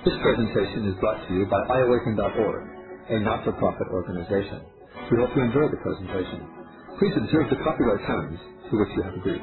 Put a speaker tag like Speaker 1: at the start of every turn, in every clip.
Speaker 1: This presentation is brought to you by iAwaken.org, a not-for-profit organization. We hope you enjoy the presentation. Please observe the copyright terms to which you have agreed.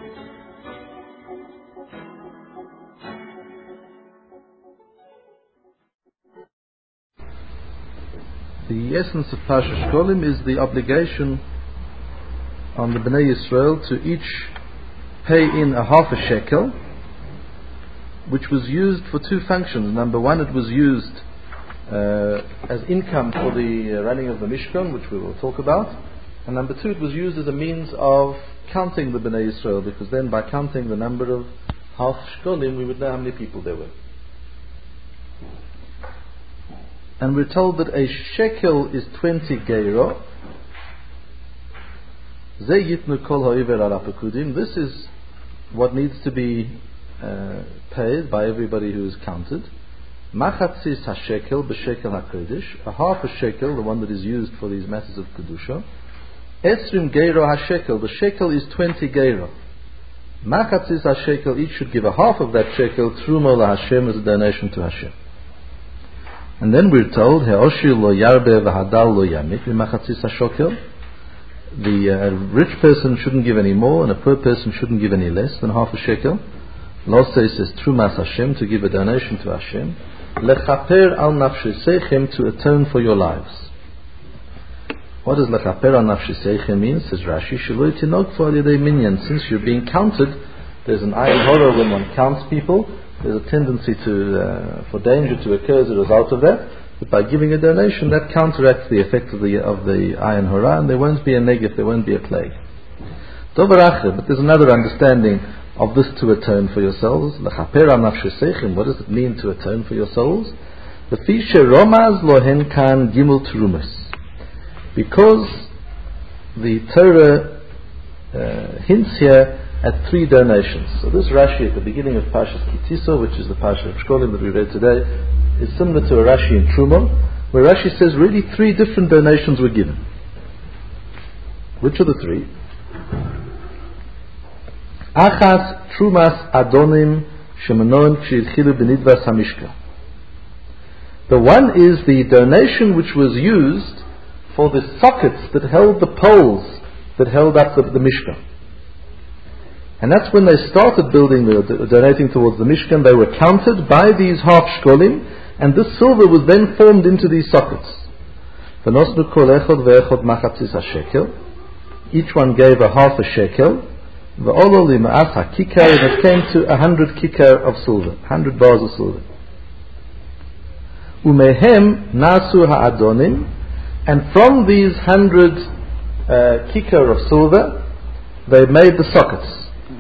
Speaker 2: The essence of Parsha Shkolim is the obligation on the Bnei Yisrael to each pay in a half a shekel, which was used for two functions. Number one, it was used as income for the running of the Mishkan, which we will talk about. And number two, it was used as a means of counting the Bnei Yisrael, because then by counting the number of half Shkolim, we would know how many people there were. And we're told that a shekel is 20 geiro. This is what needs to be paid by everybody who is counted. Machatzis hashekel b'shekel hakodesh, a half a shekel, the one that is used for these matters of kedusha. Esrim geiro hashekel, the shekel is 20 geiro. Machatzis hashekel, each should give a half of that shekel truma laHashem as a donation to Hashem. And then we're told he'oshir lo yarbe v'hadal lo yamit b'machatzis hashekel. The rich person shouldn't give any more, and a poor person shouldn't give any less than half a shekel. Losei says Trumas Hashem, to give a donation to Hashem. Lechaper al nafshisechem, to atone for your lives. What does lechaper al nafshisechem mean? Says Rashi, Sheloi tinok for alidei minyan. Since you're being counted, there's an ayin horror when one counts people. There's a tendency for danger to occur as a result of that. But by giving a donation, that counteracts the effect of the ayin horror, and there won't be a negative, there won't be a plague. Dover acher, but there's another understanding of this, to atone for yourselves. Lechaper al nafshisechem, what does it mean to atone for your souls? Lefi sheromaz lohen kan gimel terumas, because the Torah hints here at three donations. So this Rashi at the beginning of Parshas Kitiso, which is the Parsha of Shkolim that we read today, is similar to a Rashi in Truma, where Rashi says really three different donations were given. Which are the three? Achas Trumas Adonim Shemanon Kshidchilu Benidvas Hamishka. The one is the donation which was used for the sockets that held the poles that held up the Mishkan. And that's when they started donating towards the Mishkan. They were counted by these half shkolim, and this silver was then formed into these sockets. Each one gave a half a shekel. And it came to 100 kikar of silver, 100 bars of silver. Umehem nasu ha'adonim, and from these 100 kikar of silver, they made the sockets.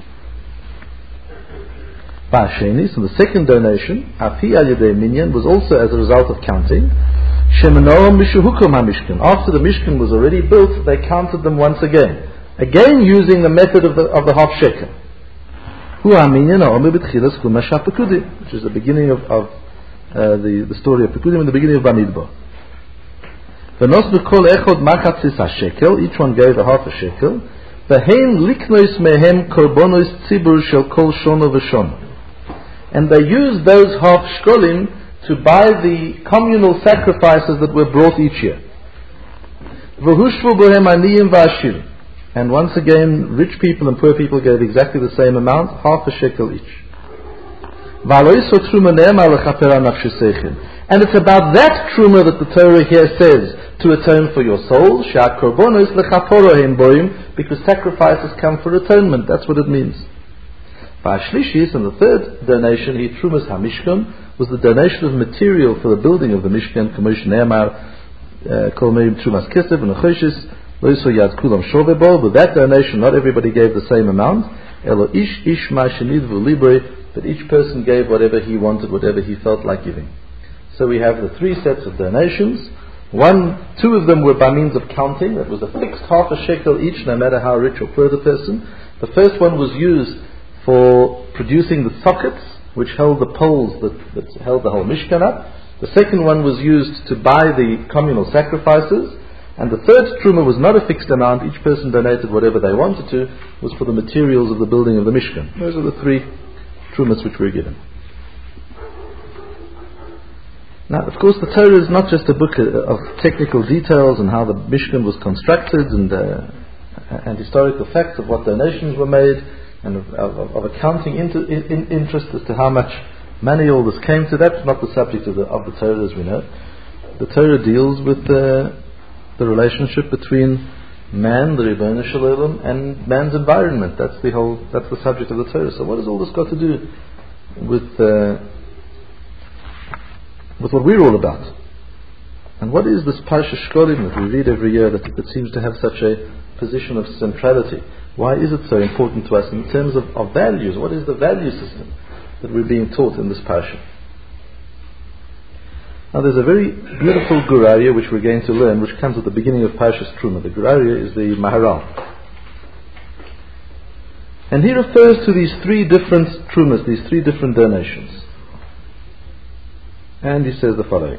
Speaker 2: Ba'ashenis, and the second donation, afi al yedei minyan, was also as a result of counting. Shemanoam mishuhukum hamishkan. After the Mishkan was already built, they counted them once again. Again using the method of the half shekel. Which is the beginning of the story of Pekudim and the beginning of Bamidbar. Each one gave a half a shekel. And they used those half shkolim to buy the communal sacrifices that were brought each year. And once again, rich people and poor people gave exactly the same amount, half a shekel each. And it's about that truma that the Torah here says, to atone for your souls, because sacrifices come for atonement. That's what it means. And the third donation, trumas hamishkan, was the donation of material for the building of the Mishkan, trumas kesef and achoshes. With that donation, not everybody gave the same amount. But each person gave whatever he wanted, whatever he felt like giving. So we have the three sets of donations. Two of them were by means of counting. That was a fixed half a shekel each, no matter how rich or poor the person. The first one was used for producing the sockets, which held the poles that held the whole Mishkan up. The second one was used to buy the communal sacrifices. And the third truma was not a fixed amount. Each person donated whatever they wanted to. It was for the materials of the building of the Mishkan. Those are the three trumas which were given. Now, of course, the Torah is not just a book of technical details and how the Mishkan was constructed and historical facts of what donations were made and of accounting interest as to how much money all this came to. That's not the subject of the Torah as we know. The Torah deals with the relationship between man, the Ribono Shel Olam, and man's environment. That's the subject of the Torah. So what has all this got to do with what we're all about? And what is this Parsha Shkolim that we read every year that seems to have such a position of centrality? Why is it so important to us in terms of values? What is the value system that we're being taught in this Parsha? Now there's a very beautiful Gurariya which we're going to learn, which comes at the beginning of Parshas Truma. The Gurariya is the Maharal. And he refers to these three different Trumas, these three different donations. And he says the following.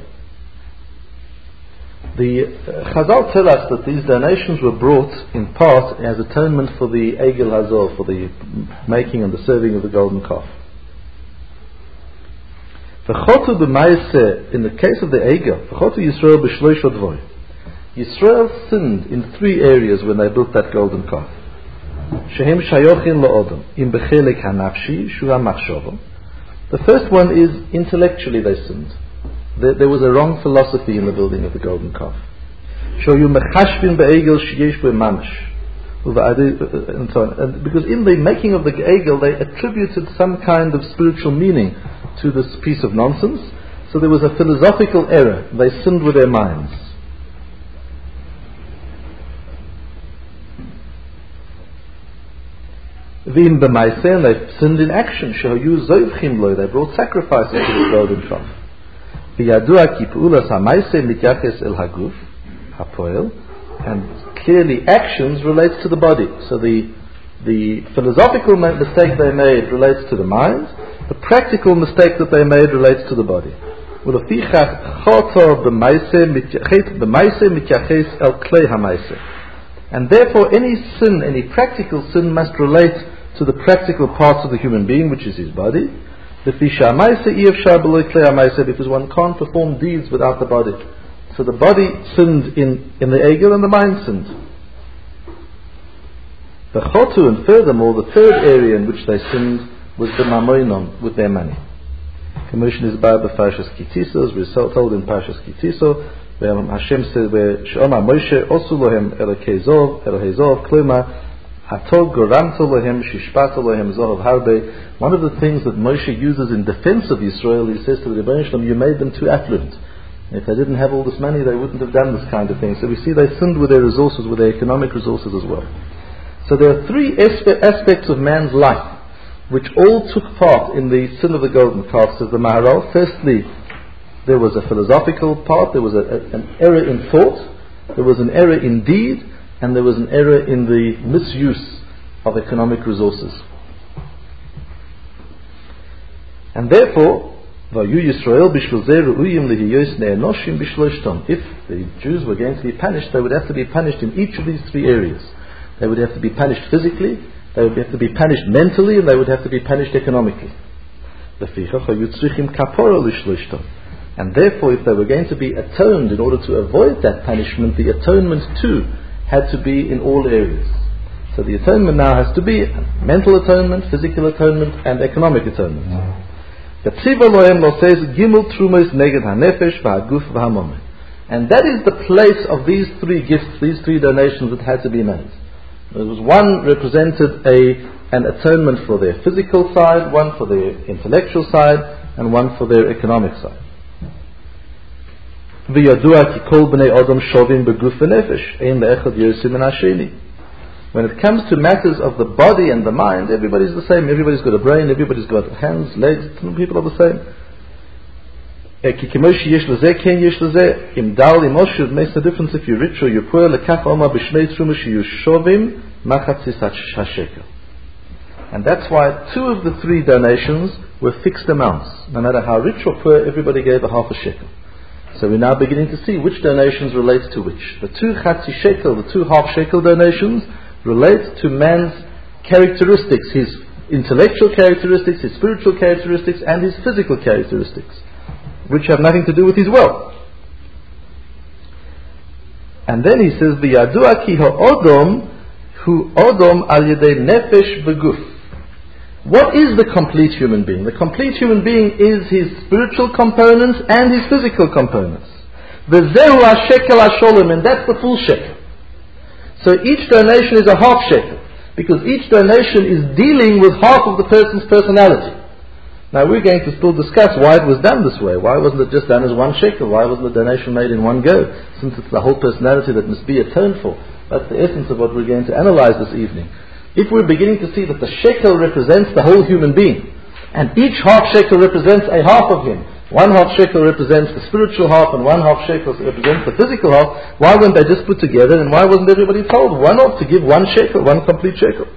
Speaker 2: The Chazal tell us that these donations were brought in part as atonement for the Egel Hazor, for the making and the serving of the golden calf. In the case of the Egel, Yisrael sinned in three areas when they built that golden calf. The first one is intellectually they sinned. There was a wrong philosophy in the building of the golden calf. And so on. And because in the making of the Egel they attributed some kind of spiritual meaning to this piece of nonsense. So there was a philosophical error. They sinned with their minds. V'im b'maiseh, and they sinned in action. Shehayu zoivchim lo, they brought sacrifices to the golden calf. V'yadua ki p'ulas ha'maiseh mityaches el haguf hapoel, and clearly actions relates to the body. So the philosophical mistake they made relates to the mind. The practical mistake that they made relates to the body. And therefore any sin, any practical sin must relate to the practical parts of the human being, which is his body. Because one can't perform deeds without the body. So the body sinned in the Egel and the mind sinned. The Chotu, and furthermore, the third area in which they sinned was the Mamoinon, with their money. Commission is by the Parshas Kitiso, as we're told in Parshas Kitiso, where Hashem said, where She'omar Moshe osu lohem Elokei Zov, Klima, Hatol Goramto lohem Shishpato lohem Zohov Harbe. One of the things that Moshe uses in defense of Israel, he says to the Ribono Shel Olam, you made them too affluent. If they didn't have all this money, they wouldn't have done this kind of thing. So we see they sinned with their resources, with their economic resources as well. So there are three aspects of man's life which all took part in the sin of the golden calf, says the Maharal. Firstly, there was a philosophical part, there was an error in thought, there was an error in deed, and there was an error in the misuse of economic resources. And therefore, if the Jews were going to be punished, they would have to be punished in each of these three areas. They would have to be punished physically, they would have to be punished mentally, and they would have to be punished economically. And therefore, if they were going to be atoned in order to avoid that punishment, the atonement too had to be in all areas. So the atonement now has to be mental atonement, physical atonement, and economic atonement. And that is the place of these three gifts, these three donations that had to be made. There was one represented an atonement for their physical side, one for their intellectual side, and one for their economic side. When it comes to matters of the body and the mind, everybody's the same. Everybody's got a brain, everybody's got hands, legs, people are the same. It makes a difference if you're rich or you're poor. And that's why two of the three donations were fixed amounts. No matter how rich or poor, everybody gave a half a shekel. So we're now beginning to see which donations relate to which. The two chatzi shekel, the two half shekel donations, relate to man's characteristics, his intellectual characteristics, his spiritual characteristics, and his physical characteristics. which have nothing to do with his wealth. And then he says, "V'yadua ki ha'odom hu odom al yedei nefesh v'guf." What is the complete human being? The complete human being is his spiritual components and his physical components. V'zehu ha-shekel ha-sholem, and that's the full shekel. So each donation is a half shekel, because each donation is dealing with half of the person's personality. Now we're going to still discuss why it was done this way. Why wasn't it just done as one shekel? Why wasn't the donation made in one go? Since it's the whole personality that must be atoned for. That's the essence of what we're going to analyze this evening. If we're beginning to see that the shekel represents the whole human being, and each half shekel represents a half of him, one half shekel represents the spiritual half and one half shekel represents the physical half, why weren't they just put together, and why wasn't everybody told, why not to give one shekel, one complete shekel?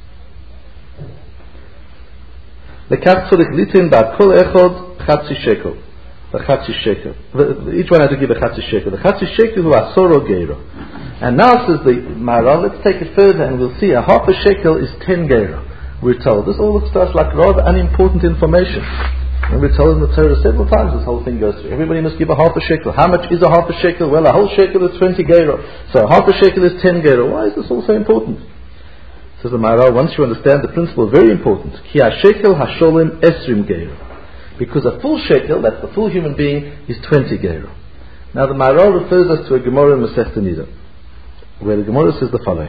Speaker 2: Lekach tzorich litin ba'ad kol echod chatzi shekel. Each one had to give a chatzi shekel. The chatzi shekel hu asoro geiro. And now says the Maharal, let's take it further and we'll see a half a shekel is 10 geiro. We're told. This all looks to us like rather unimportant information. And we're told in the Torah several times this whole thing goes through. Everybody must give a half a shekel. How much is a half a shekel? Well, a whole shekel is 20 geiro. So a half a shekel is 10 geiro. Why is this all so important? Says the Maharal, once you understand the principle, very important. Ki ha-shekel ha-sholem esrim geiro. Because a full shekel, that's the full human being, is 20 geiro. Now the Maharal refers us to a Gemara in Masechta Nida, where the Gemara says the following.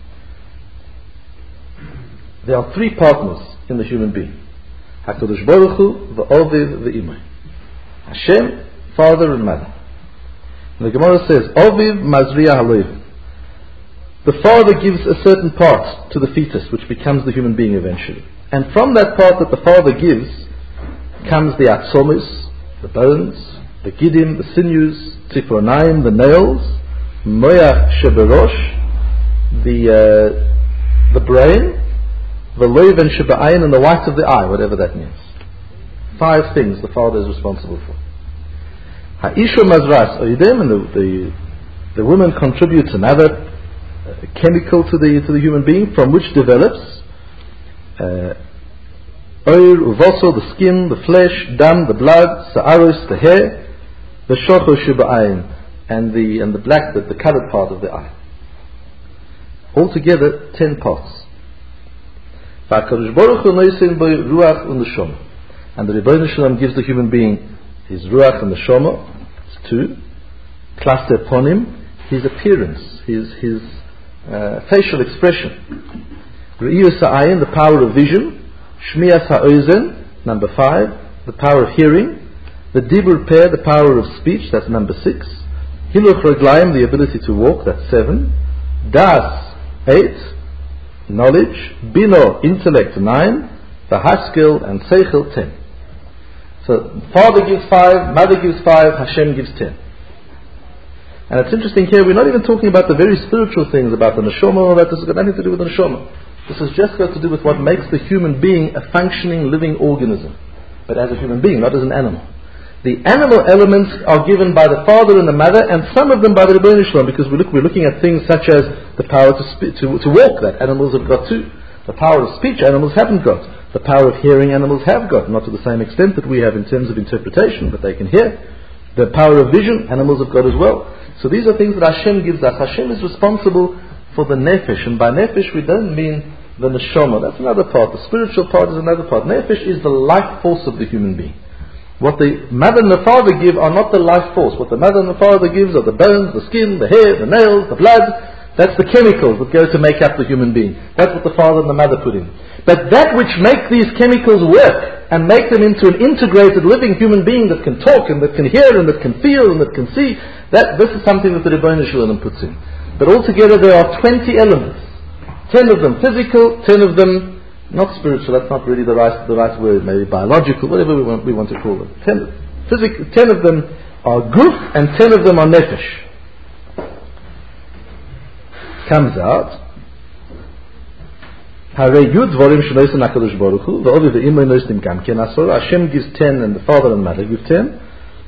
Speaker 2: There are three partners in the human being. HaKadosh Baruch Hu, v'Oviv, v'Imay. Hashem, father and mother. And the Gemara says, Oviv mazriya haloiv. The father gives a certain part to the fetus, which becomes the human being eventually. And from that part that the father gives, comes the atzomis, the bones, the gidim, the sinews, tzipronayim, the nails, moyach sheberosh, the brain, the loiven sheba'ayin, and the white of the eye, whatever that means. 5 things the father is responsible for. Ha'isha mazras oidem, and the woman contributes another chemical to the human being, from which develops oir, uvoso, the skin, the flesh, dam, the blood, sa'aros, the hair, the shocho sheba'ayin, and the black, the colored part of the eye. Altogether 10 parts. And the Rebbeinu Shalom gives the human being his ruach and the neshama, 2, plus upon him his appearance, his facial expression. Re'iyus ha'ayin, the power of vision. Shmias ha'ozen, number 5, the power of hearing. The dibur peh, the power of speech, that's number 6. Hiluch reglaim, the ability to walk, that's 7. Das, 8. Knowledge. Bino, intellect, 9. V'haskil and seichel, 10. So father gives 5, mother gives 5, Hashem gives 10. And it's interesting here, we're not even talking about the very spiritual things about the neshama, all that. This has got nothing to do with the neshama. This has just got to do with what makes the human being a functioning, living organism. But as a human being, not as an animal. The animal elements are given by the father and the mother, and some of them by the Rebbeinu Shalom, because we're looking at things such as the power to walk, that animals have got too. The power of speech, animals haven't got. The power of hearing, animals have got, not to the same extent that we have in terms of interpretation, but they can hear. The power of vision, animals have got as well. So these are things that Hashem gives us. Hashem is responsible for the nefesh, and by nefesh we don't mean the neshama. That's another part. The spiritual part is another part. Nefesh is the life force of the human being. What the mother and the father give are not the life force. What the mother and the father gives are the bones, the skin, the hair, the nails, the blood. That's the chemicals that go to make up the human being. That's what the father and the mother put in. But that which make these chemicals work and make them into an integrated living human being that can talk and that can hear and that can feel and that can see, this is something that the Rebbeinu Shalom puts in. But altogether there are 20 elements. 10 of them physical, 10 of them not spiritual, that's not really the right word, maybe biological, whatever we want to call it. 10 of them are guf and 10 of them are nefesh. Comes out, Hashem gives 10 and the father and mother give 10.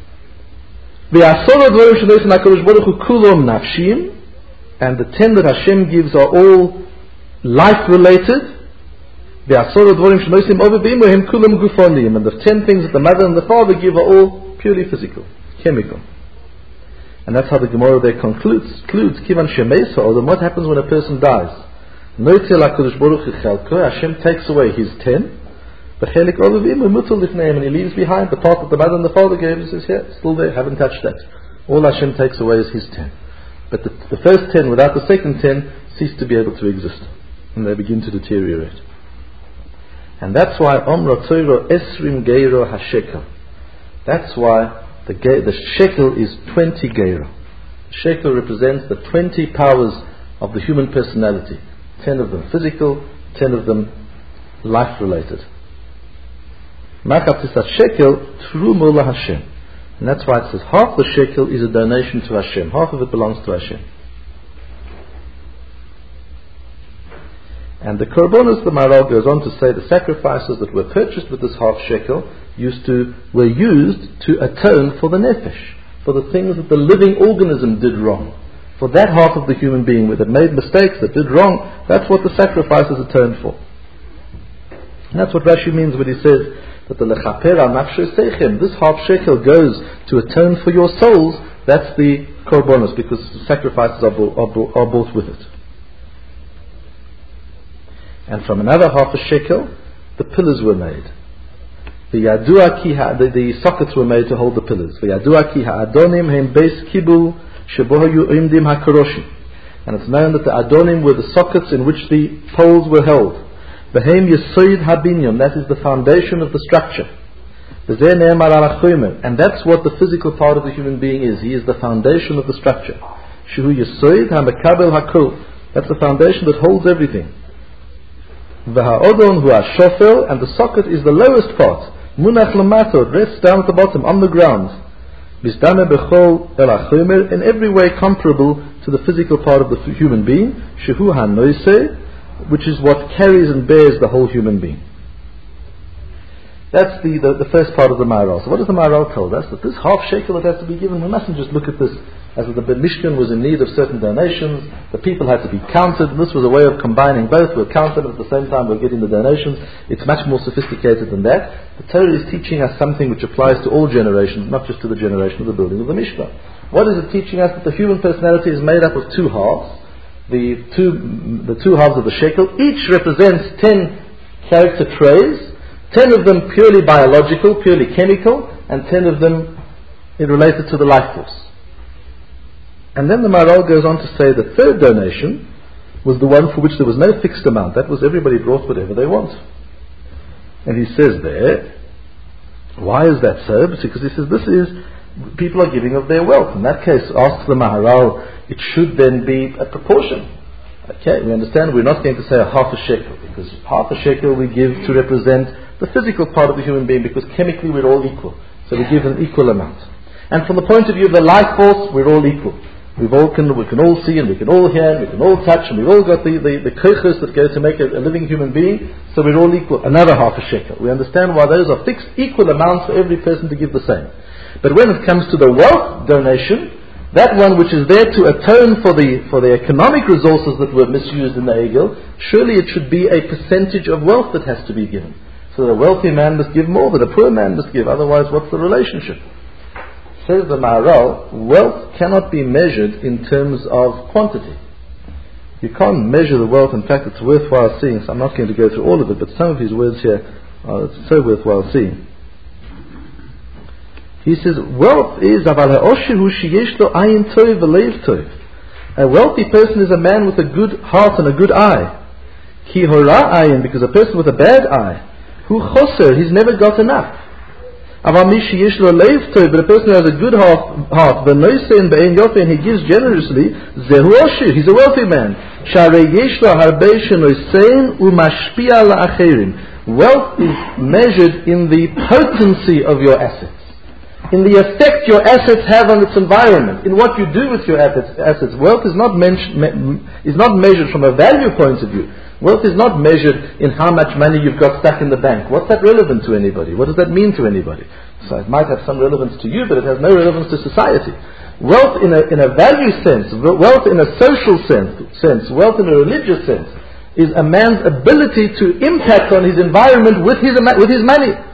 Speaker 2: And the 10 that Hashem gives are all life related. And the 10 things that the mother and the father give are all purely physical, chemical. And that's how the Gemara there concludes, Kivan Shemesa, or then what happens when a person dies? Hashem takes away his 10, and he leaves behind the part that the mother and the father gave. He says, here, still there, haven't touched that. All Hashem takes away is his 10. But the first 10, without the second 10, cease to be able to exist. And they begin to deteriorate. And that's why Omra Torah Esrim Geiro HaShekel. That's why the shekel is 20 geiro. Shekel represents the 20 powers of the human personality. 10 of them physical, 10 of them life-related. Machatzis shekel Trumo LaHashem. And that's why it says half the shekel is a donation to Hashem. Half of it belongs to Hashem. And the korbanos, the Maharal goes on to say, the sacrifices that were purchased with this half shekel were used to atone for the nefesh, for the things that the living organism did wrong. For that half of the human being that made mistakes, that did wrong, that's what the sacrifices atoned for. And that's what Rashi means when he says that the lechaper al nafshe seichem, this half shekel goes to atone for your souls. That's the korbanos, because the sacrifices are bought with it. And from another half a shekel, the pillars were made. The sockets were made to hold the pillars. And it's known that the Adonim were the sockets in which the poles were held. That is the foundation of the structure. And that's what the physical part of the human being is. He is the foundation of the structure. That's the foundation that holds everything. And the socket is the lowest part. Munach lamato, rests down at the bottom, on the ground. In every way comparable to the physical part of the human being. Shehu hanoise, which is what carries and bears the whole human being. That's the first part of the Maharal. So what does the Maharal tell us? That this half shekel that has to be given, we mustn't just look at this as if the Mishkan was in need of certain donations, the people had to be counted, and this was a way of combining both. We're counted, and at the same time we're getting the donations. It's much more sophisticated than that. The Torah is teaching us something which applies to all generations, not just to the generation of the building of the Mishkan. What is it teaching us? That the human personality is made up of two halves. The two halves of the shekel, each represents 10 character traits, 10 of them purely biological, purely chemical, and 10 of them related to the life force. And then the Maharal goes on to say the third donation was the one for which there was no fixed amount. That was everybody brought whatever they want. And he says there, why is that so? Because he says people are giving of their wealth. In that case, asks the Maharal, it should then be a proportion. Okay, we understand we're not going to say a half a shekel, because half a shekel we give to represent the physical part of the human being, because chemically we're all equal. So we give an equal amount. And from the point of view of the life force, we're all equal. We can all see, and we can all hear, and we can all touch, and we've all got the kochos that go to make a living human being, so we're all equal. Another half a shekel. We understand why those are fixed equal amounts for every person to give the same. But when it comes to the wealth donation, that one which is there to atone for the economic resources that were misused in the Egel, surely it should be a percentage of wealth that has to be given. So the wealthy man must give more than a poor man must give, otherwise what's the relationship? Says the Maharal, wealth cannot be measured in terms of quantity. You can't measure the wealth. In fact, it's worthwhile seeing. So I'm not going to go through all of it, but some of his words here are so worthwhile seeing. He says, wealth is a wealthy person is a man with a good heart and a good eye. Ki hora ayin, because a person with a bad eye, who choser, he's never got enough. But a person who has a good heart, and he gives generously, he's a wealthy man. Wealth is measured in the potency of your assets, in the effect your assets have on its environment, in what you do with your assets. Wealth is not measured from a value point of view. Wealth is not measured in how much money you've got stuck in the bank. What's that relevant to anybody? What does that mean to anybody? So it might have some relevance to you, but it has no relevance to society. Wealth in a value sense, wealth in a social sense, wealth in a religious sense, is a man's ability to impact on his environment with his money.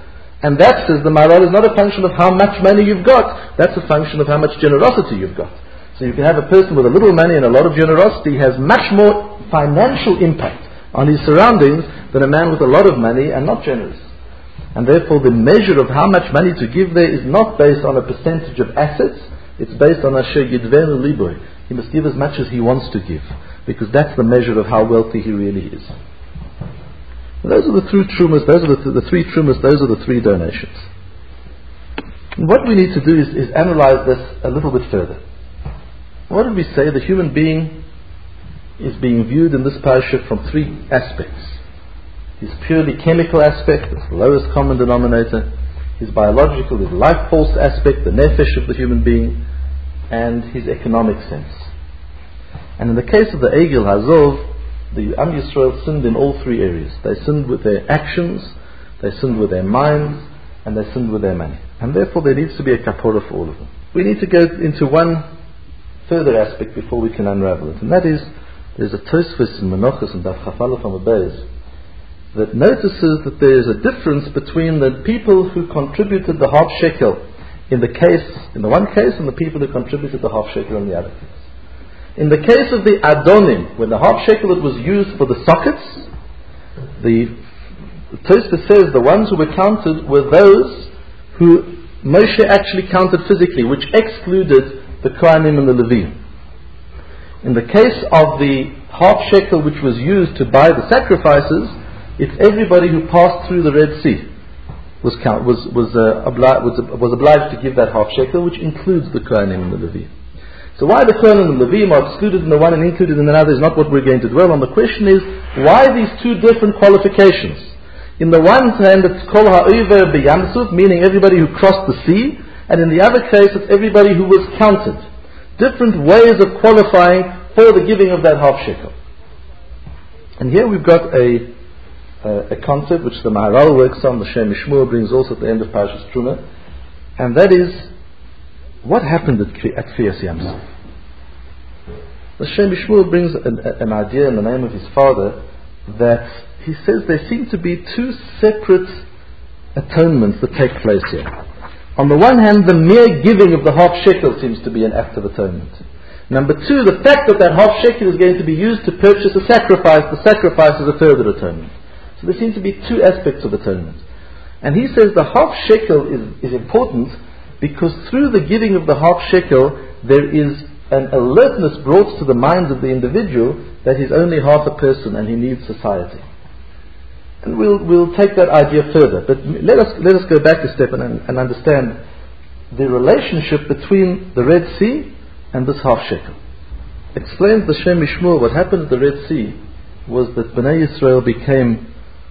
Speaker 2: And that, says the Maharal, is not a function of how much money you've got. That's a function of how much generosity you've got. So you can have a person with a little money and a lot of generosity has much more financial impact on his surroundings than a man with a lot of money and not generous. And therefore the measure of how much money to give there is not based on a percentage of assets, it's based on Asher Yidvenu Liboy. He must give as much as he wants to give, because that's the measure of how wealthy he really is. And those are the three trumas, those are the three trumas, those are the three donations. And what we need to do is analyze this a little bit further. What did we say? The human being is being viewed in this parasha from three aspects. His purely chemical aspect, that's the lowest common denominator. His biological, his life force aspect, the nefesh of the human being, and his economic sense. And in the case of the Egel Hazov, the Am Yisrael sinned in all three areas. They sinned with their actions, they sinned with their minds, and they sinned with their money. And therefore there needs to be a kapora for all of them. We need to go into one further aspect before we can unravel it. And that is, there's a Tosfos in Menachos and Daf Chafalef on the Beis that notices that there is a difference between the people who contributed the half shekel in the one case, and the people who contributed the half shekel in the other case. In the case of the Adonim, when the half shekel that was used for the sockets, the Tosfos says the ones who were counted were those who Moshe actually counted physically, which excluded the Kohanim and the Levim. In the case of the half shekel which was used to buy the sacrifices, it's everybody who passed through the Red Sea was obliged to give that half shekel, which includes the Kohanim and the Levim. So why the Kohanim and the Levim are excluded in the one and included in another is not what we're going to dwell on. The question is, why these two different qualifications? In the one hand, it's Kol Ha'over B'Yamsuf, meaning everybody who crossed the sea, and in the other case, it's everybody who was counted. Different ways of qualifying for the giving of that half shekel. And here we've got a concept which the Maharal works on, the Shem Mishmur brings also at the end of Parashas Truma, and that is, what happened at Kriyas Yamsuf? The Shem Mishmur brings an idea in the name of his father that he says there seem to be two separate atonements that take place here. On the one hand, the mere giving of the half shekel seems to be an act of atonement. Number two, the fact that half shekel is going to be used to purchase a sacrifice, the sacrifice is a further atonement. So there seem to be two aspects of atonement. And he says the half shekel is important because through the giving of the half shekel, there is an alertness brought to the minds of the individual that he's only half a person and he needs society. And we'll take that idea further. But let us go back a step and understand the relationship between the Red Sea and this half shekel. Explains the Shem Mishmur, what happened at the Red Sea was that Bnei Yisrael became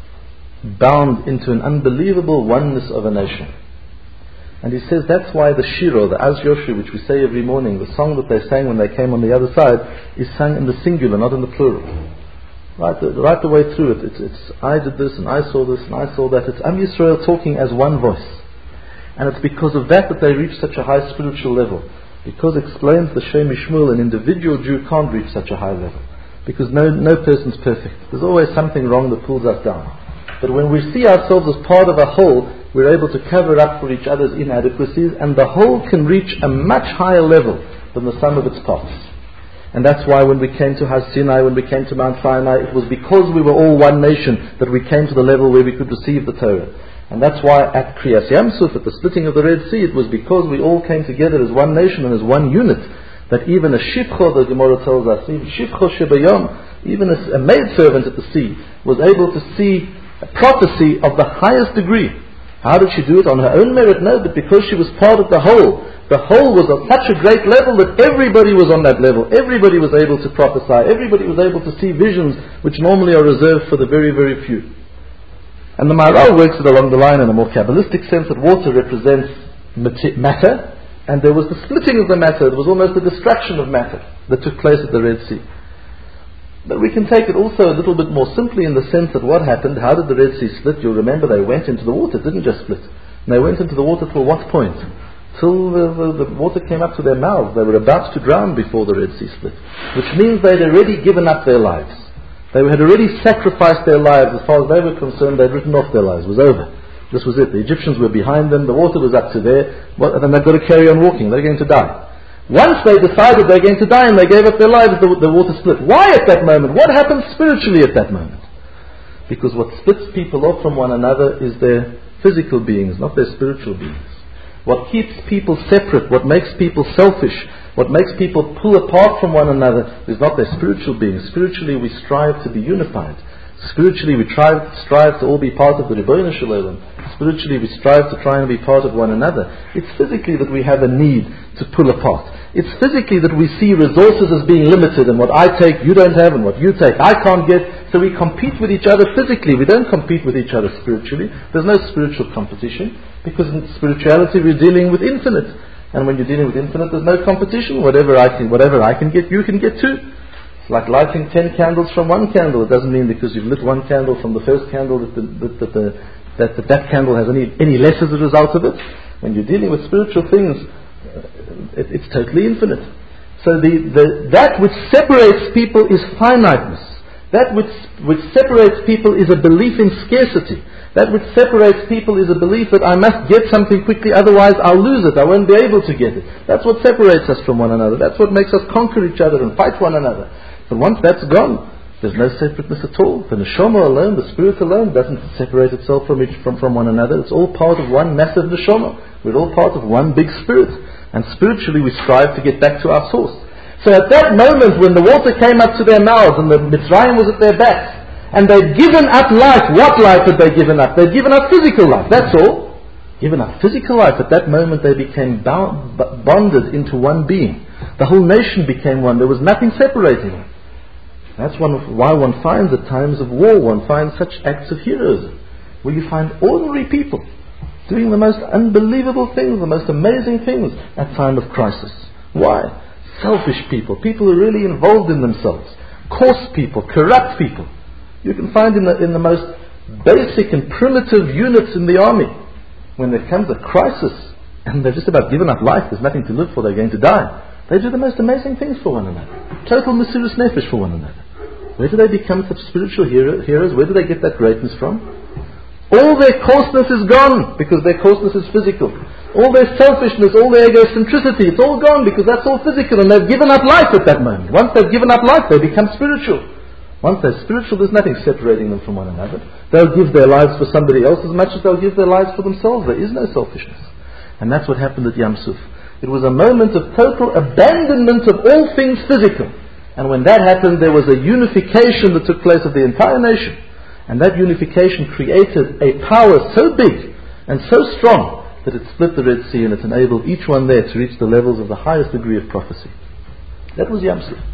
Speaker 2: bound into an unbelievable oneness of a nation. And he says that's why the Shiro, the Az Yoshi, which we say every morning, the song that they sang when they came on the other side, is sung in the singular, not in the plural. Right the way through it, it's I did this and I saw this and I saw that. It's Am Yisrael talking as one voice. And it's because of that they reach such a high spiritual level. Because, explains the Shem Mishmur, an individual Jew can't reach such a high level. Because no person's perfect. There's always something wrong that pulls us down. But when we see ourselves as part of a whole, we're able to cover up for each other's inadequacies, and the whole can reach a much higher level than the sum of its parts. And that's why when we came to Har Sinai, when we came to Mount Sinai, it was because we were all one nation that we came to the level where we could receive the Torah. And that's why at Kriyas Yamsuf, at the splitting of the Red Sea, it was because we all came together as one nation and as one unit, that even a shifcho, the Gemara tells us, even shifcho shebayom, even a maidservant at the sea, was able to see a prophecy of the highest degree. How did she do it? On her own merit? No, but because she was part of the whole. The whole was on such a great level that everybody was on that level. Everybody was able to prophesy. Everybody was able to see visions which normally are reserved for the very, very few. And the Maharal works it along the line in a more Kabbalistic sense that water represents matter, and there was the splitting of the matter. There was almost a destruction of matter that took place at the Red Sea. But we can take it also a little bit more simply in the sense that what happened, how did the Red Sea split? You'll remember they went into the water, it didn't just split. And they went into the water till what point? Till the water came up to their mouths. They were about to drown before the Red Sea split. Which means they'd already given up their lives. They had already sacrificed their lives. As far as they were concerned, they'd written off their lives. It was over. This was it. The Egyptians were behind them, the water was up to there, and they've got to carry on walking. They're going to die. Once they decided they're going to die and they gave up their lives, the water split. Why at that moment? What happened spiritually at that moment? Because what splits people off from one another is their physical beings, not their spiritual beings. What keeps people separate, what makes people selfish, what makes people pull apart from one another is not their spiritual beings. Spiritually we strive to be unified. Spiritually we strive to all be part of the Ribono Shel Olam. Spiritually we strive to try and be part of one another. It's physically that we have a need to pull apart. It's physically that we see resources as being limited, and what I take you don't have, and what you take I can't get. So we compete with each other physically. We don't compete with each other spiritually. There's no spiritual competition, because in spirituality we're dealing with infinite. And when you're dealing with infinite, there's no competition. Whatever I can get, you can get too. It's like lighting 10 candles from one candle. It doesn't mean because you've lit one candle from the first candle that candle has any less as a result of it. When you're dealing with spiritual things, it's totally infinite. So that which separates people is finiteness. That which separates people is a belief in scarcity. That which separates people is a belief that I must get something quickly, otherwise I'll lose it, I won't be able to get it. That's what separates us from one another. That's what makes us conquer each other and fight one another. But once that's gone, there's no separateness at all. The neshama alone, the spirit alone, doesn't separate itself from one another. It's all part of one massive neshama. We're all part of one big spirit. And spiritually we strive to get back to our source. So at that moment when the water came up to their mouths and the Mitzrayim was at their backs, and they'd given up life, what life had they given up? They'd given up physical life, that's all. Given up physical life. At that moment they became bonded into one being. The whole nation became one. There was nothing separating them. That's why one finds at times of war, one finds such acts of heroism, where you find ordinary people doing the most unbelievable things, the most amazing things at time of crisis. Why? Selfish people, people who are really involved in themselves, coarse people, corrupt people. You can find in the most basic and primitive units in the army, when there comes a crisis and they're just about giving up life, there's nothing to live for, they're going to die, they do the most amazing things for one another. Total mesirus nefesh for one another. Where do they become such spiritual heroes? Where do they get that greatness from? All their coarseness is gone, because their coarseness is physical. All their selfishness, all their egocentricity, it's all gone, because that's all physical, and they've given up life at that moment. Once they've given up life, they become spiritual. Once they're spiritual, there's nothing separating them from one another. They'll give their lives for somebody else as much as they'll give their lives for themselves. There is no selfishness. And that's what happened at Yam Suf. It was a moment of total abandonment of all things physical. And when that happened, there was a unification that took place of the entire nation. And that unification created a power so big and so strong that it split the Red Sea, and it enabled each one there to reach the levels of the highest degree of prophecy. That was Yam Suf.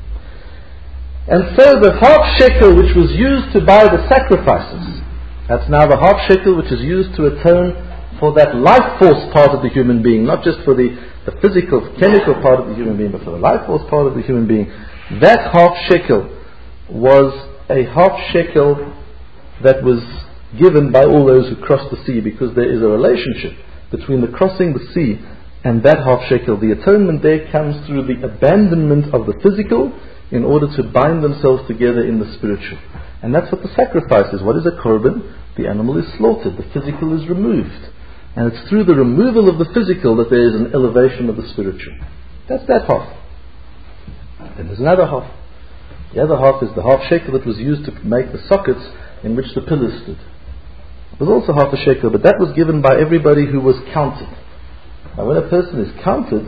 Speaker 2: And so the half shekel which was used to buy the sacrifices, that's now the half shekel which is used to atone for that life force part of the human being, not just for the physical, chemical part of the human being, but for the life force part of the human being. That half shekel was a half shekel that was given by all those who crossed the sea, because there is a relationship between the crossing the sea and that half shekel. The atonement there comes through the abandonment of the physical in order to bind themselves together in the spiritual. And that's what the sacrifice is. What is a korban? The animal is slaughtered. The physical is removed. And it's through the removal of the physical that there is an elevation of the spiritual. That's that half. Then there's another half. The other half is the half shekel that was used to make the sockets in which the pillars stood. It was also half a shekel, but that was given by everybody who was counted. Now when a person is counted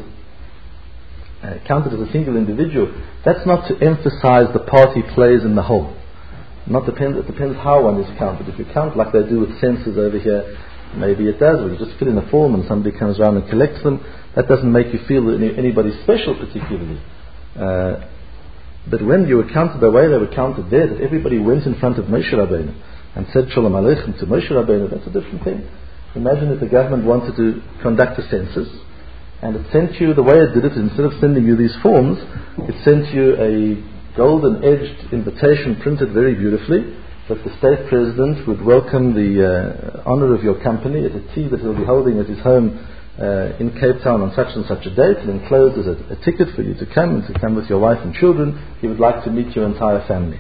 Speaker 2: as a single individual, that's not to emphasize the part he plays in the whole. It depends how one is counted. If you count like they do with census over here, maybe it does, where you just fill in a form and somebody comes around and collects them. That doesn't make you feel that anybody's special particularly. But when you were counted the way they were counted there, that everybody went in front of Moshe Rabbeinu and said Shalom Aleichem to Moshe Rabbeinu, that's a different thing. Imagine if the government wanted to conduct a census, and it sent you, the way it did it, instead of sending you these forms, it sent you a golden edged invitation printed very beautifully, that the state president would welcome the honor of your company at a tea that he'll be holding at his home in Cape Town on such and such a date, and enclosed as a ticket for you to come, and to come with your wife and children. He would like to meet your entire family.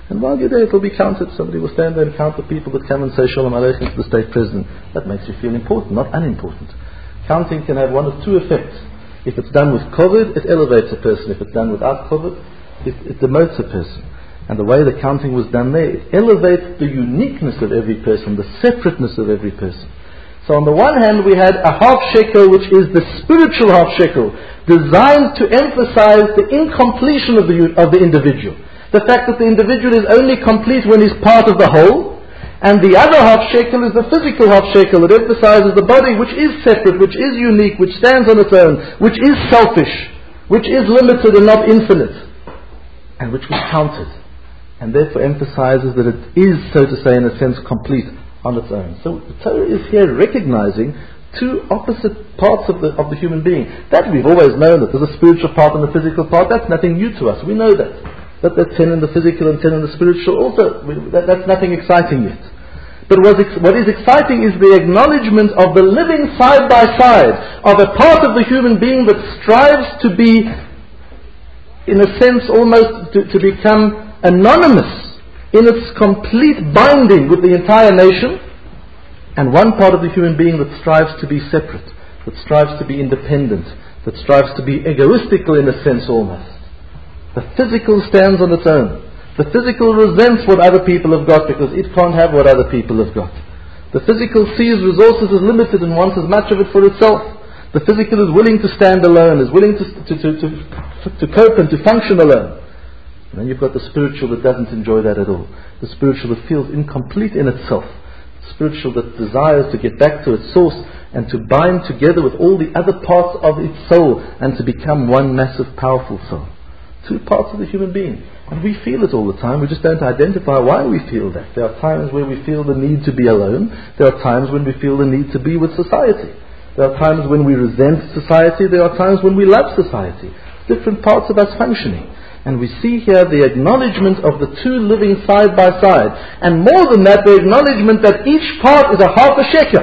Speaker 2: And while you're there, it will be counted. Somebody will stand there and count the people that come and say Shalom Aleichem to the state president. That makes you feel important, not unimportant. Counting can have one of two effects. If it's done with kovod, it elevates a person. If it's done without kovod, it demotes a person. And the way the counting was done there, it elevates the uniqueness of every person, the separateness of every person. So on the one hand, we had a half shekel, which is the spiritual half shekel, designed to emphasize the incompletion of the individual. The fact that the individual is only complete when he's part of the whole. And the other half shekel is the physical half shekel that emphasizes the body, which is separate, which is unique, which stands on its own, which is selfish, which is limited and not infinite, and which was counted. And therefore emphasizes that it is, so to say, in a sense, complete on its own. So the Torah is here recognizing two opposite parts of the human being. That we've always known, that there's a spiritual part and a physical part. That's nothing new to us. We know that. That there's 10 in the physical and 10 in the spiritual also. That's nothing exciting yet. But what is exciting is the acknowledgement of the living side by side of a part of the human being that strives to be, in a sense, almost to become anonymous in its complete binding with the entire nation, and one part of the human being that strives to be separate, that strives to be independent, that strives to be egoistical in a sense almost. The physical stands on its own. The physical resents what other people have got because it can't have what other people have got. The physical sees resources as limited and wants as much of it for itself. The physical is willing to stand alone, is willing to cope and to function alone. And then you've got the spiritual that doesn't enjoy that at all. The spiritual that feels incomplete in itself. The spiritual that desires to get back to its source and to bind together with all the other parts of its soul and to become one massive, powerful soul. Two parts of the human being. And we feel it all the time. We just don't identify why we feel that. There are times where we feel the need to be alone. There are times when we feel the need to be with society. There are times when we resent society. There are times when we love society. Different parts of us functioning. And we see here the acknowledgement of the two living side by side. And more than that, the acknowledgement that each part is a half a shekel.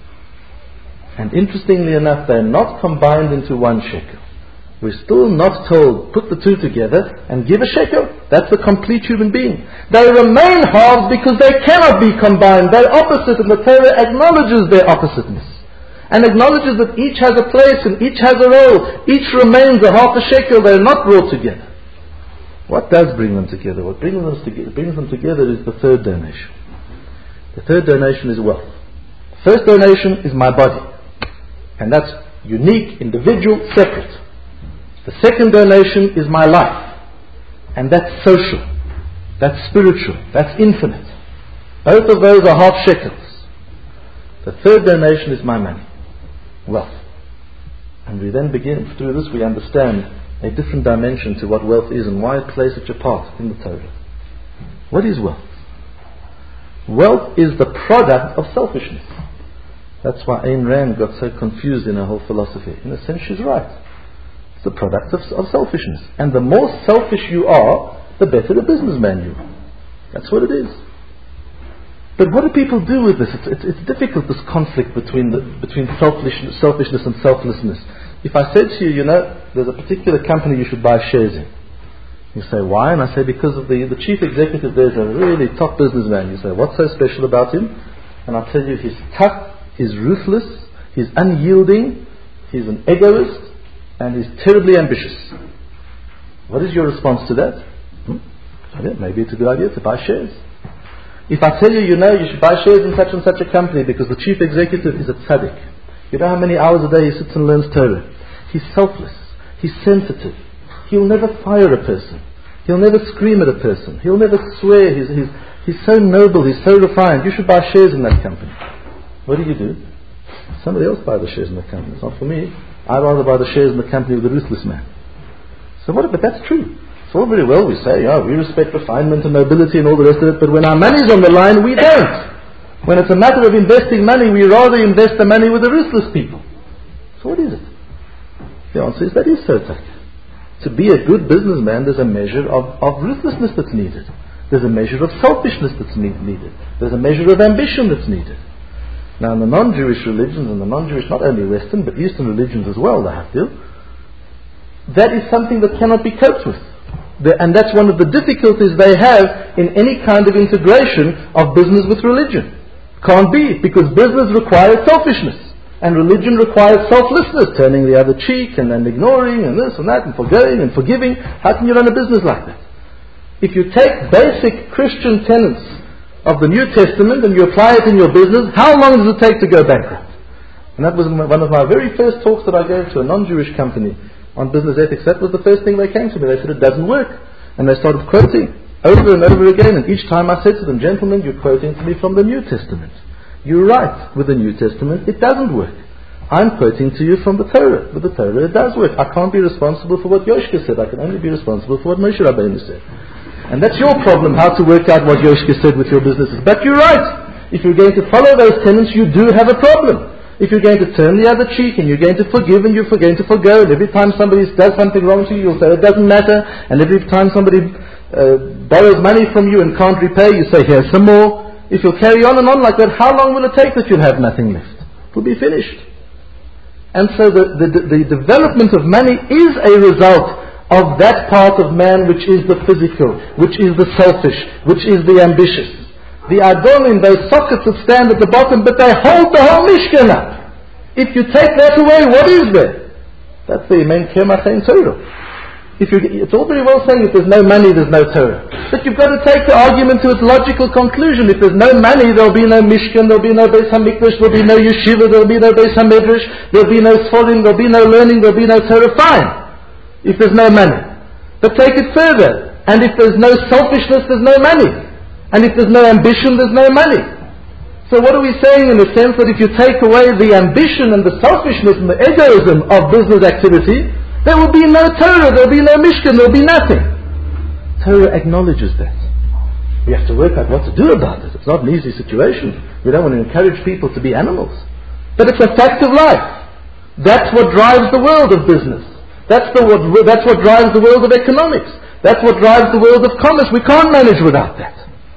Speaker 2: And interestingly enough, they are not combined into one shekel. We're still not told, put the two together and give a shekel. That's a complete human being. They remain halves because they cannot be combined. They're opposite, and the Torah acknowledges their oppositeness. And acknowledges that each has a place and each has a role. Each remains a half a shekel. They're not brought together. What does bring them together? What brings them together is the third donation. The third donation is wealth. The first donation is my body. And that's unique, individual, separate. The second donation is my life. And that's social. That's spiritual. That's infinite. Both of those are half shekels. The third donation is my money. Wealth. And we then begin, through this we understand a different dimension to what wealth is and why it plays such a part in the Torah. What is wealth? Wealth is the product of selfishness. That's why Ayn Rand got so confused in her whole philosophy. In a sense, she's right. It's the product of selfishness. And the more selfish you are, the better the businessman you are. That's what it is. But what do people do with this? It's difficult, this conflict between selfishness and selflessness. If I said to you, there's a particular company you should buy shares in. You say, why? And I say, because of the chief executive there is a really top businessman. You say, what's so special about him? And I'll tell you, he's tough, he's ruthless, he's unyielding, he's an egoist, and he's terribly ambitious. What is your response to that? Maybe it's a good idea to buy shares. If I tell you, you should buy shares in such and such a company because the chief executive is a tzaddik. You know how many hours a day he sits and learns Torah? He's selfless. He's sensitive. He'll never fire a person. He'll never scream at a person. He'll never swear. He's so noble. He's so refined. You should buy shares in that company. What do? Somebody else buy the shares in the company. It's not for me. I'd rather buy the shares in the company of the ruthless man. So what? But that's true. It's all very well we say, we respect refinement and nobility and all the rest of it, but when our money's on the line, we don't. When it's a matter of investing money, we rather invest the money with the ruthless people. So what is it? The answer is that is so tough. To be a good businessman, there's a measure of ruthlessness that's needed. There's a measure of selfishness that's needed. There's a measure of ambition that's needed. Now in the non-Jewish religions, and the non-Jewish, not only Western, but Eastern religions as well, the Hafdil, that is something that cannot be coped with. And that's one of the difficulties they have in any kind of integration of business with religion. Can't be, because business requires selfishness. And religion requires selflessness, turning the other cheek and then ignoring and this and that and forgoing and forgiving. How can you run a business like that? If you take basic Christian tenets of the New Testament and you apply it in your business, how long does it take to go bankrupt? And that was one of my very first talks that I gave to a non-Jewish company on business ethics. That was the first thing they came to me. They said, it doesn't work. And they started quoting over and over again. And each time I said to them, gentlemen, you're quoting to me from the New Testament. You're right with the New Testament, it doesn't work. I'm quoting to you from the Torah. With the Torah it does work. I can't be responsible for what Yoshka said. I can only be responsible for what Moshe Rabbeinu said. And that's your problem, how to work out what Yoshka said with your businesses. But you're right. If you're going to follow those tenets, you do have a problem. If you're going to turn the other cheek and you're going to forgive and you're going to forgo, and every time somebody does something wrong to you, you'll say it doesn't matter. And every time somebody borrows money from you and can't repay, you say here's some more. If you'll carry on and on like that, how long will it take that you'll have nothing left? It will be finished. And so the development of money is a result of that part of man which is the physical, which is the selfish, which is the ambitious. The Adonim, those sockets that stand at the bottom, but they hold the whole Mishkan up. If you take that away, what is there? That's the Amen Kemach Ein Torah. It's all very well saying if there's no money, there's no Torah. But you've got to take the argument to its logical conclusion. If there's no money, there'll be no Mishkan, there'll be no Beis HaMikdash, there'll be no Yeshiva, there'll be no Beis HaMedrash, there'll be no Sforim, there'll be no learning, there'll be no Torah. Fine. If there's no money. But take it further. And if there's no selfishness, there's no money. And if there's no ambition, there's no money. So what are we saying in the sense that if you take away the ambition and the selfishness and the egoism of business activity, there will be no Torah, there will be no Mishkan, there will be nothing. Torah acknowledges that. We have to work out what to do about it. It's not an easy situation. We don't want to encourage people to be animals. But it's a fact of life. That's what drives the world of business. That's what drives the world of economics. That's what drives the world of commerce. We can't manage without that.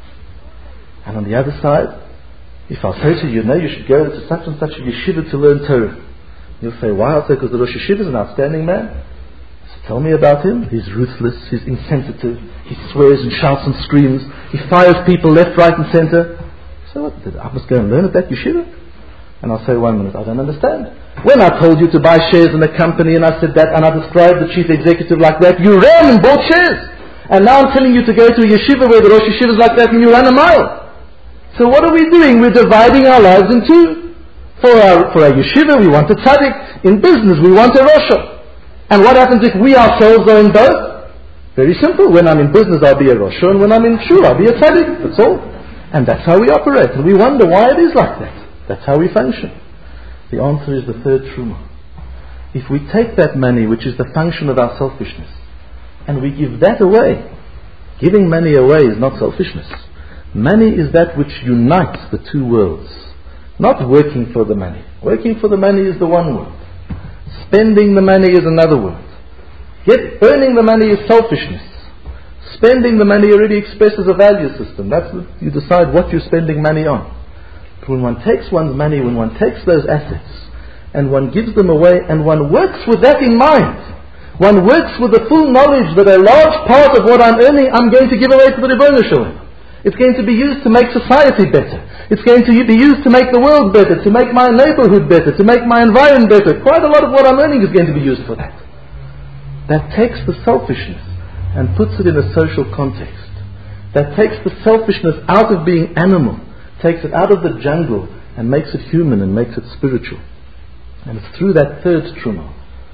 Speaker 2: And on the other side, if I'll say to you, you should go to such and such a yeshiva to learn Torah. You'll say, why? I'll say, because the Rosh Yeshiva is an outstanding man. So tell me about him. He's ruthless, he's insensitive, he swears and shouts and screams, he fires people left, right and center. So what? I must go and learn at that yeshiva? And I'll say 1 minute, I don't understand. When I told you to buy shares in a company and I said that and I described the chief executive like that, you ran and bought shares. And now I'm telling you to go to a yeshiva where the Rosh Yeshiva is like that and you run a mile. So what are we doing? We're dividing our lives in two. For our yeshiva, we want a tzaddik. In business, we want a Rosha. And what happens if we ourselves are in both? Very simple. When I'm in business, I'll be a Rosha, and when I'm in shul, I'll be a tzaddik. That's all. And that's how we operate. And we wonder why it is like that. That's how we function. The answer is the third truma. If we take that money, which is the function of our selfishness, and we give that away, giving money away is not selfishness. Money is that which unites the two worlds. Not working for the money. Working for the money is the one world. Spending the money is another world. Yet earning the money is selfishness. Spending the money already expresses a value system. That's what you decide what you're spending money on. But when one takes one's money, when one takes those assets, and one gives them away, and one works with that in mind, one works with the full knowledge that a large part of what I'm earning, I'm going to give away to the Ribono Shel Olam. It's going to be used to make society better. It's going to be used to make the world better, to make my neighborhood better, to make my environment better. Quite a lot of what I'm earning is going to be used for that. That takes the selfishness and puts it in a social context. That takes the selfishness out of being animal, takes it out of the jungle and makes it human and makes it spiritual. And it's through that third truma,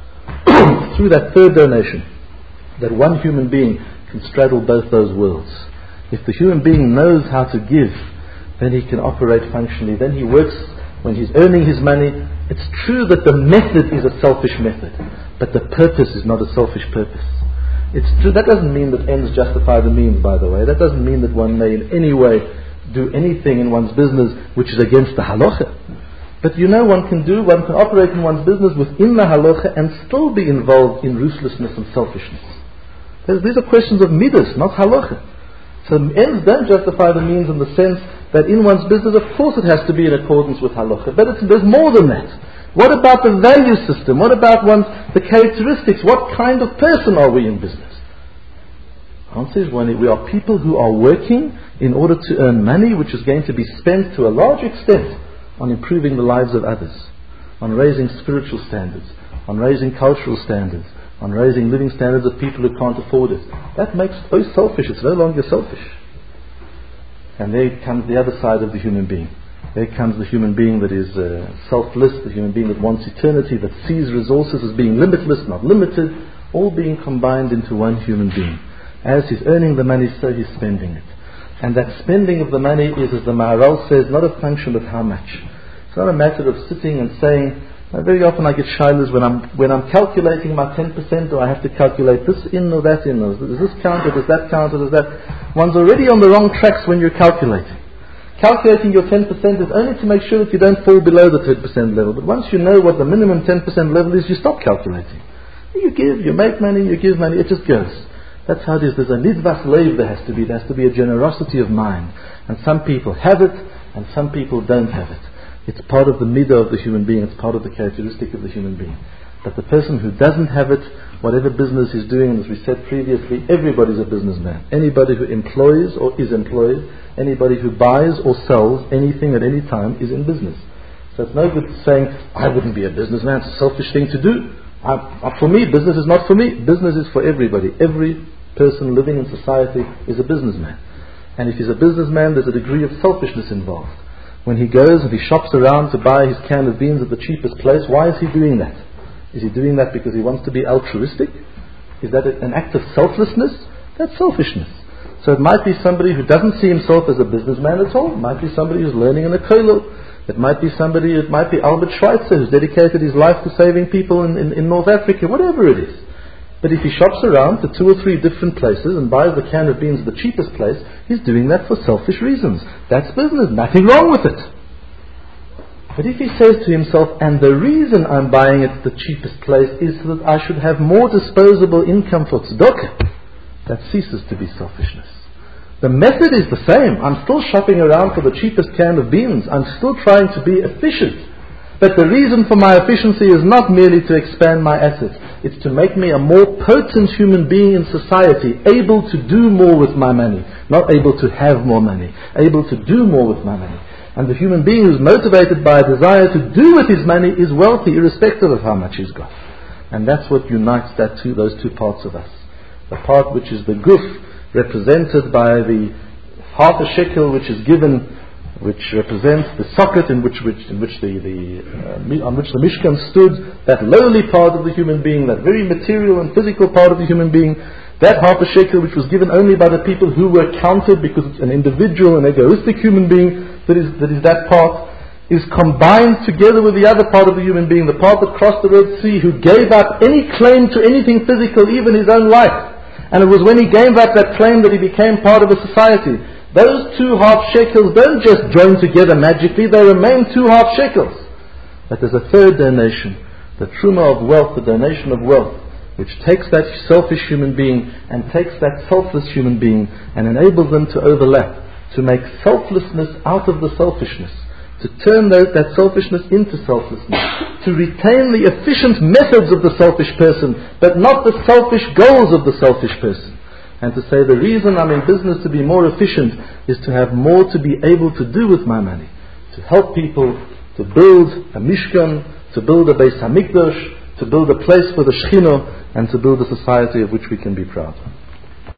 Speaker 2: through that third donation, that one human being can straddle both those worlds. If the human being knows how to give, then he can operate functionally. Then he works, when he's earning his money. It's true that the method is a selfish method, but the purpose is not a selfish purpose. It's true, that doesn't mean that ends justify the means, by the way. That doesn't mean that one may in any way do anything in one's business which is against the halacha. But one can operate in one's business within the halacha and still be involved in ruthlessness and selfishness. These are questions of midas, not halacha. So ends don't justify the means in the sense that in one's business, of course it has to be in accordance with halacha. But there's more than that. What about the value system? What about the characteristics? What kind of person are we in business? Answer is when we are people who are working in order to earn money which is going to be spent to a large extent on improving the lives of others, on raising spiritual standards, on raising cultural standards, on raising living standards of people who can't afford it. That makes it so selfish. It's no longer selfish. And there comes the other side of the human being. There comes the human being that is selfless, the human being that wants eternity, that sees resources as being limitless, not limited, all being combined into one human being. As he's earning the money, so he's spending it. And that spending of the money is, as the Maharal says, not a function of how much. It's not a matter of sitting and saying, very often I get shilas when I'm calculating my 10%, do I have to calculate this in or that in? Or does this count or does that count or does that? One's already on the wrong tracks when you're calculating. Calculating your 10% is only to make sure that you don't fall below the 10% level. But once you know what the minimum 10% level is, you stop calculating. You give, you make money, you give money, it just goes. That's how it is. There's a nidvas leiv there has to be. There has to be a generosity of mind. And some people have it, and some people don't have it. It's part of the midah of the human being. It's part of the characteristic of the human being. But the person who doesn't have it, whatever business he's doing, and as we said previously, everybody's a businessman. Anybody who employs or is employed, anybody who buys or sells anything at any time is in business. So it's no good saying, I wouldn't be a businessman. It's a selfish thing to do. For me, business is not for me. Business is for everybody. Every person living in society is a businessman. And if he's a businessman, there's a degree of selfishness involved. When he goes and he shops around to buy his can of beans at the cheapest place, why is he doing that? Is he doing that because he wants to be altruistic? Is that an act of selflessness? That's selfishness. So it might be somebody who doesn't see himself as a businessman at all. It might be somebody who's learning in a kollel. It might be Albert Schweitzer who's dedicated his life to saving people in North Africa, whatever it is. But if he shops around to 2 or 3 different places and buys the can of beans at the cheapest place, he's doing that for selfish reasons. That's business, nothing wrong with it. But if he says to himself, and the reason I'm buying it at the cheapest place is so that I should have more disposable income for tzedakah, that ceases to be selfishness. The method is the same. I'm still shopping around for the cheapest can of beans. I'm still trying to be efficient. But the reason for my efficiency is not merely to expand my assets. It's to make me a more potent human being in society, able to do more with my money, not able to have more money, able to do more with my money. And the human being who's motivated by a desire to do with his money is wealthy, irrespective of how much he's got. And that's what unites those two parts of us. The part which is the guf, represented by the half a shekel which is given, which represents the socket on which the Mishkan stood, that lowly part of the human being, that very material and physical part of the human being, that half a shekel which was given only by the people who were counted, because it's an individual and egoistic human being that is that part, is combined together with the other part of the human being, the part that crossed the Red Sea, who gave up any claim to anything physical, even his own life. And it was when he gave up that claim that he became part of a society. Those 2 half shekels don't just join together magically, they remain 2 half shekels. But there's a third donation, the truma of wealth, the donation of wealth, which takes that selfish human being and takes that selfless human being and enables them to overlap, to make selflessness out of the selfishness, to turn that selfishness into selflessness, to retain the efficient methods of the selfish person, but not the selfish goals of the selfish person. And to say the reason I'm in business to be more efficient is to have more to be able to do with my money, to help people, to build a Mishkan, to build a Beis HaMikdash, to build a place for the Shechina, and to build a society of which we can be proud.